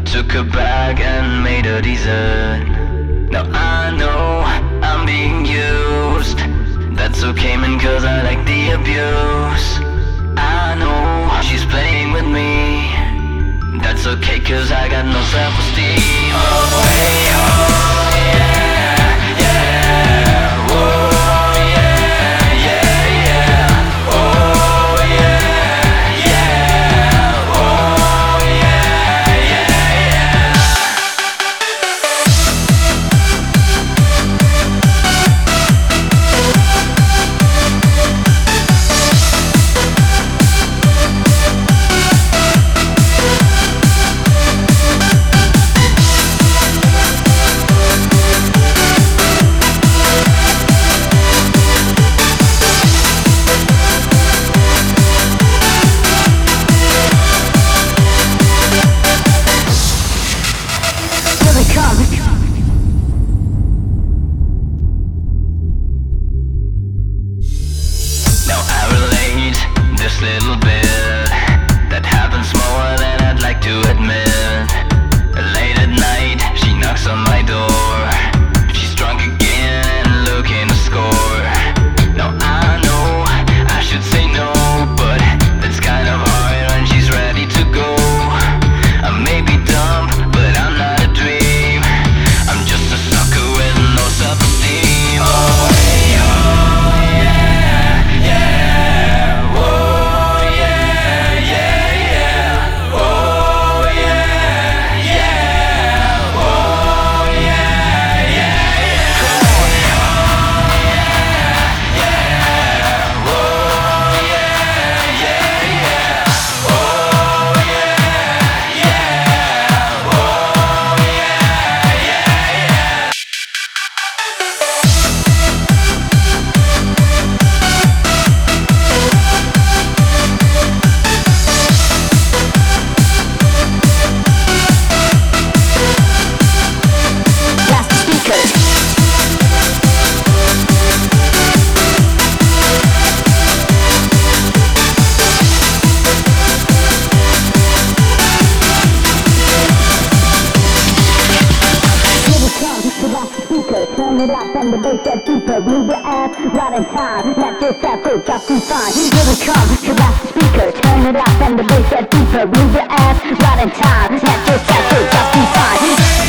took her back and made her dessert. Now I know I'm being used. That's okay, man, cause I like the abuse. I know she's playing with me. That's okay, cause I got no self-esteem. Oh, hey, oh, yeah, yeah. Whoa, yeah, yeah, yeah. Oh, yeah, yeah. Oh, yeah, yeah, yeah. Now I relate this little bit that happens more than I'd like to admit. Late at night, she knocks on my door. She's drunk again and looking to score. Now I know I should say no, but it's kind of hard when she's ready to go. I may be dumb, but I'm not a dream. I'm just a sucker with no self-esteem. Oh, hey, oh, yeah, yeah. Whoa, yeah, yeah, yeah. Oh, yeah, yeah. Oh, yeah, yeah, yeah. Come on. Oh, yeah, yeah. Whoa, yeah, yeah, yeah. Oh, yeah, yeah. Oh, yeah, yeah, yeah. Blast the speakers. Turn it up and the bass get deeper. Move your ass right in time. Let yourself go just be fine. Here we come to blast the speaker. Turn it up and the bass get deeper. Move your ass right in time. Let yourself go just be fine.